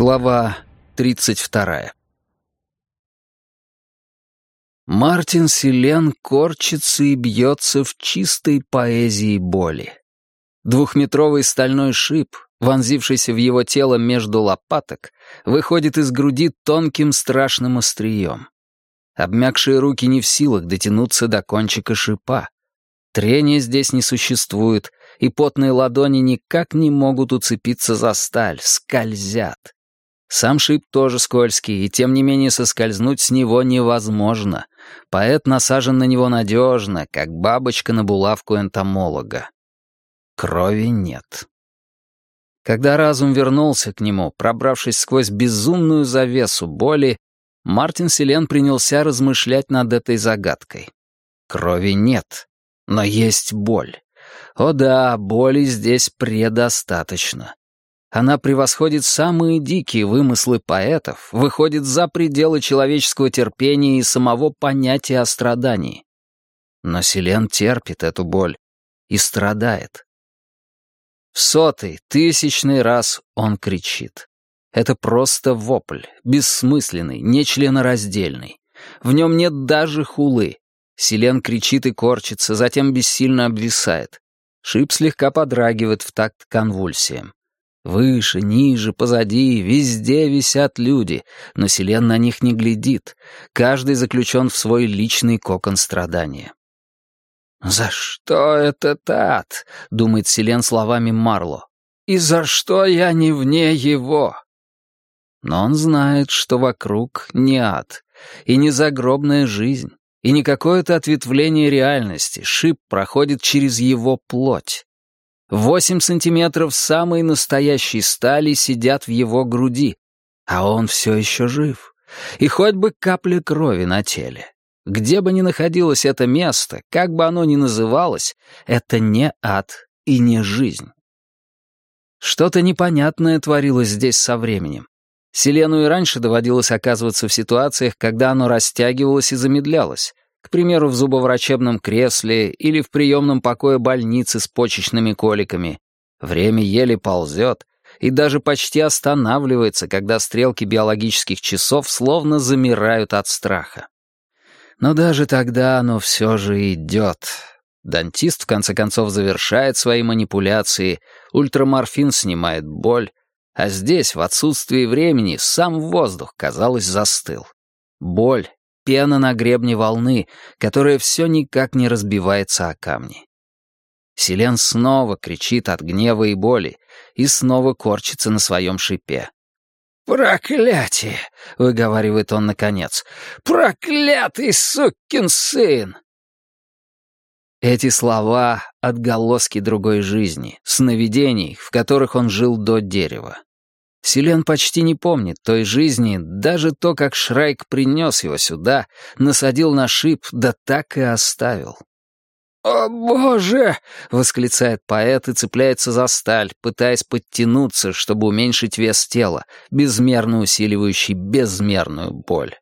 Глава 32. Мартин Силен корчится и бьется в чистой поэзии боли. Двухметровый стальной шип, вонзившийся в его тело между лопаток, выходит из груди тонким страшным острием. Обмякшие руки не в силах дотянуться до кончика шипа. Трения здесь не существует, и потные ладони никак не могут уцепиться за сталь, скользят. Сам шип тоже скользкий, и тем не менее соскользнуть с него невозможно. Поэт насажен на него надежно, как бабочка на булавку энтомолога. Крови нет. Когда разум вернулся к нему, пробравшись сквозь безумную завесу боли, Мартин Силен принялся размышлять над этой загадкой. Крови нет, но есть боль. О да, боли здесь предостаточно. Она превосходит самые дикие вымыслы поэтов, выходит за пределы человеческого терпения и самого понятия о страдании. Но Силен терпит эту боль и страдает. В 100-й, 1000-й раз он кричит. Это просто вопль, бессмысленный, нечленораздельный. В нем нет даже хулы. Силен кричит и корчится, затем бессильно обвисает. Шип слегка подрагивает в такт конвульсиям. Выше, ниже, позади, везде висят люди, но Силен на них не глядит. Каждый заключен в свой личный кокон страдания. «За что этот ад?» — думает Силен словами Марло. «И за что я не вне его?» Но он знает, что вокруг не ад, и не загробная жизнь, и не какое-то ответвление реальности. Шип проходит через его плоть. 8 сантиметров самой настоящей стали сидят в его груди, а он все еще жив. И хоть бы капля крови на теле. Где бы ни находилось это место, как бы оно ни называлось, это не ад и не жизнь. Что-то непонятное творилось здесь со временем. Силену и раньше доводилось оказываться в ситуациях, когда оно растягивалось и замедлялось. К примеру, в зубоврачебном кресле или в приемном покое больницы с почечными коликами. Время еле ползет и даже почти останавливается, когда стрелки биологических часов словно замирают от страха. Но даже тогда оно все же идет. Дантист в конце концов завершает свои манипуляции, ультраморфин снимает боль, а здесь, в отсутствии времени, сам воздух, казалось, застыл. Боль. Пена на гребне волны, которая все никак не разбивается о камни. Силен снова кричит от гнева и боли и снова корчится на своем шипе. «Проклятие!» — выговаривает он наконец. «Проклятый сукин сын!» Эти слова — отголоски другой жизни, сновидений, в которых он жил до дерева. Силен почти не помнит той жизни, даже то, как Шрайк принес его сюда, насадил на шип, да так и оставил. «О, Боже!» — восклицает поэт и цепляется за сталь, пытаясь подтянуться, чтобы уменьшить вес тела, безмерно усиливающий безмерную боль.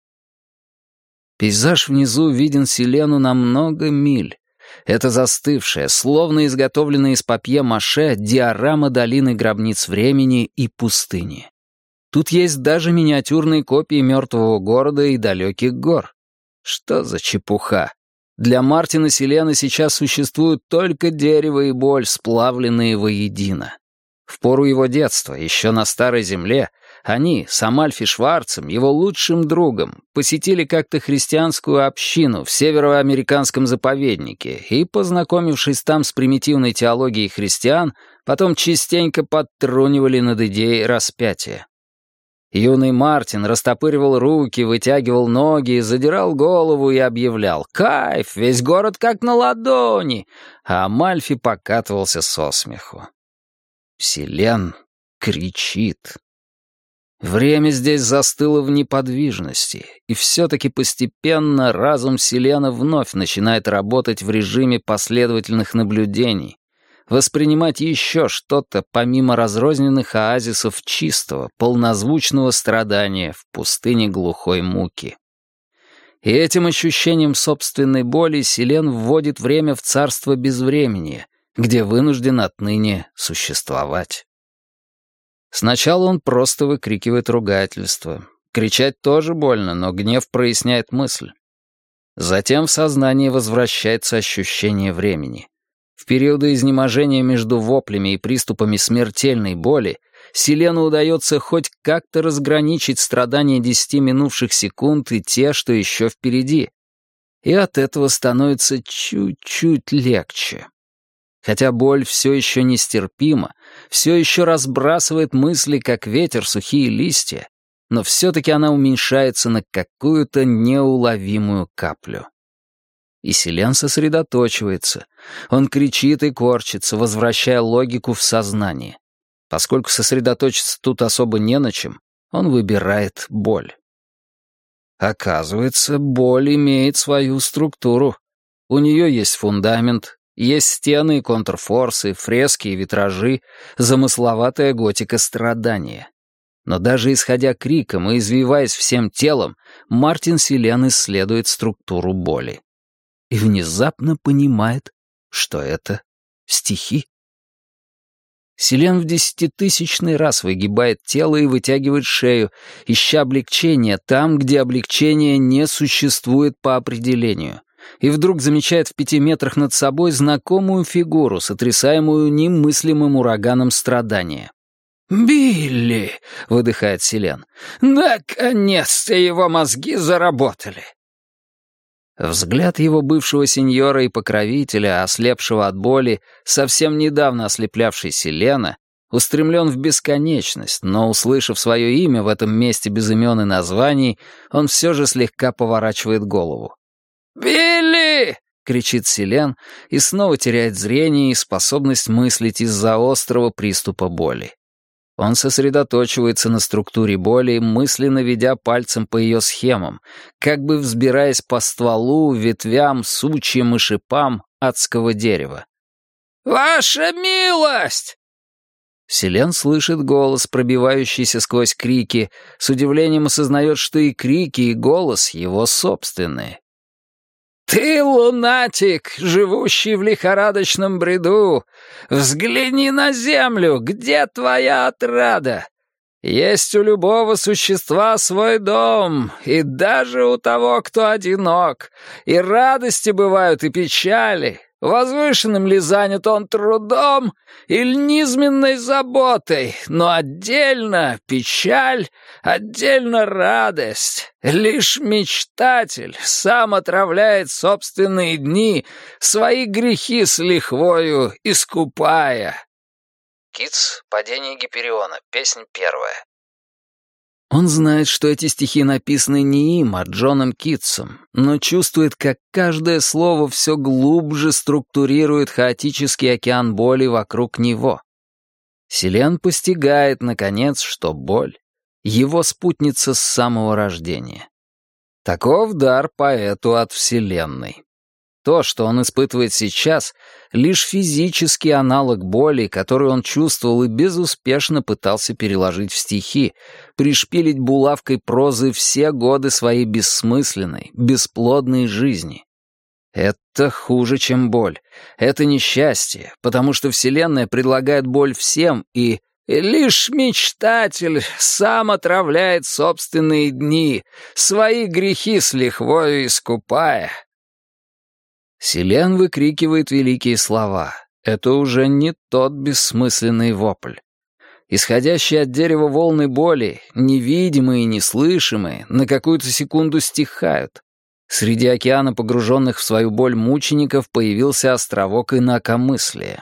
Пейзаж внизу виден Силену на много миль. Это застывшая, словно изготовленная из папье-маше диорама долины гробниц времени и пустыни. Тут есть даже миниатюрные копии мертвого города и далеких гор. Что за чепуха? Для Мартина Силена сейчас существуют только дерево и боль, сплавленные воедино. В пору его детства, еще на Старой Земле, они с Амальфи Шварцем, его лучшим другом, посетили как-то христианскую общину в североамериканском заповеднике и, познакомившись там с примитивной теологией христиан, потом частенько подтрунивали над идеей распятия. Юный Мартин растопыривал руки, вытягивал ноги, задирал голову и объявлял: «Кайф, весь город как на ладони!» А Амальфи покатывался со смеху. Силен кричит. Время здесь застыло в неподвижности, и все-таки постепенно разум Силена вновь начинает работать в режиме последовательных наблюдений, воспринимать еще что-то помимо разрозненных оазисов чистого, полнозвучного страдания в пустыне глухой муки. И этим ощущением собственной боли Силен вводит время в царство безвремени, где вынужден отныне существовать. Сначала он просто выкрикивает ругательство. Кричать тоже больно, но гнев проясняет мысль. Затем в сознание возвращается ощущение времени. В периоды изнеможения между воплями и приступами смертельной боли Селену удается хоть как-то разграничить страдания 10 минувших секунд и те, что еще впереди. И от этого становится чуть-чуть легче. Хотя боль все еще нестерпима, все еще разбрасывает мысли, как ветер, сухие листья, но все-таки она уменьшается на какую-то неуловимую каплю. И Селен сосредоточивается. Он кричит и корчится, возвращая логику в сознание. Поскольку сосредоточиться тут особо не на чем, он выбирает боль. Оказывается, боль имеет свою структуру. У нее есть фундамент, есть стены и контрфорсы, фрески и витражи, замысловатая готика страдания. Но даже исходя криком и извиваясь всем телом, Мартин Селен исследует структуру боли. И внезапно понимает, что это стихи. Селен в 10-тысячный раз выгибает тело и вытягивает шею, ища облегчения там, где облегчения не существует по определению, и вдруг замечает в 5 метрах над собой знакомую фигуру, сотрясаемую немыслимым ураганом страдания. «Билли!» — выдыхает Селен. «Наконец-то его мозги заработали!» Взгляд его бывшего сеньора и покровителя, ослепшего от боли, совсем недавно ослеплявший Селена, устремлен в бесконечность, но, услышав свое имя в этом месте без имен и названий, он все же слегка поворачивает голову. «Билли!» — кричит Селен и снова теряет зрение и способность мыслить из-за острого приступа боли. Он сосредоточивается на структуре боли, мысленно ведя пальцем по ее схемам, как бы взбираясь по стволу, ветвям, сучьям и шипам адского дерева. «Ваша милость!» Селен слышит голос, пробивающийся сквозь крики, с удивлением осознает, что и крики, и голос его собственные. «Ты лунатик, живущий в лихорадочном бреду! Взгляни на землю, где твоя отрада? Есть у любого существа свой дом, и даже у того, кто одинок. И радости бывают, и печали. Возвышенным ли занят он трудом или низменной заботой, но отдельно печаль, отдельно радость. Лишь мечтатель сам отравляет собственные дни, свои грехи с лихвою искупая». Китс, «Падение Гипериона», песня первая. Он знает, что эти стихи написаны не им, а Джоном Китсом, но чувствует, как каждое слово все глубже структурирует хаотический океан боли вокруг него. Селен постигает, наконец, что боль — его спутница с самого рождения. Таков дар поэту от Вселенной. То, что он испытывает сейчас, лишь физический аналог боли, которую он чувствовал и безуспешно пытался переложить в стихи, пришпилить булавкой прозы все годы своей бессмысленной, бесплодной жизни. Это хуже, чем боль. Это несчастье, потому что Вселенная предлагает боль всем, и лишь мечтатель сам отравляет собственные дни, свои грехи с лихвою искупая. Селен выкрикивает великие слова. Это уже не тот бессмысленный вопль. Исходящие от дерева волны боли, невидимые и неслышимые, на какую-то секунду стихают. Среди океана погруженных в свою боль мучеников появился островок инакомыслия.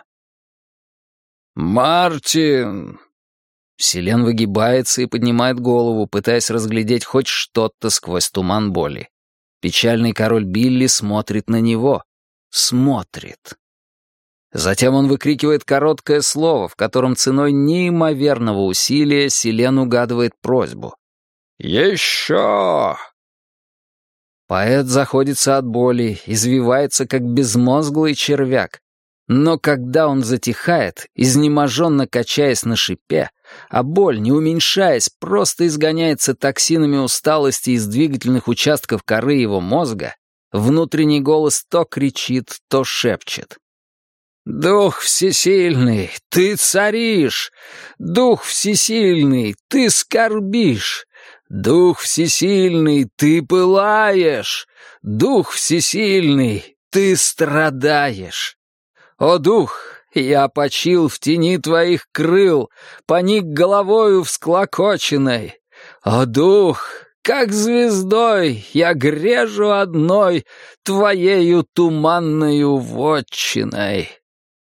«Мартин!» Селен выгибается и поднимает голову, пытаясь разглядеть хоть что-то сквозь туман боли. Печальный король Билли смотрит на него. Смотрит. Затем он выкрикивает короткое слово, в котором ценой неимоверного усилия Селен угадывает просьбу. «Еще!» Поэт заходится от боли, извивается, как безмозглый червяк. Но когда он затихает, изнеможенно качаясь на шипе, а боль, не уменьшаясь, просто изгоняется токсинами усталости из двигательных участков коры его мозга, внутренний голос то кричит, то шепчет. Дух всесильный, ты царишь! Дух всесильный, ты скорбишь! Дух всесильный, ты пылаешь! Дух всесильный, ты страдаешь! О, дух, я почил в тени твоих крыл, поник головою всклокоченной. О, дух, как звездой я грежу одной твоею туманною вотчиной.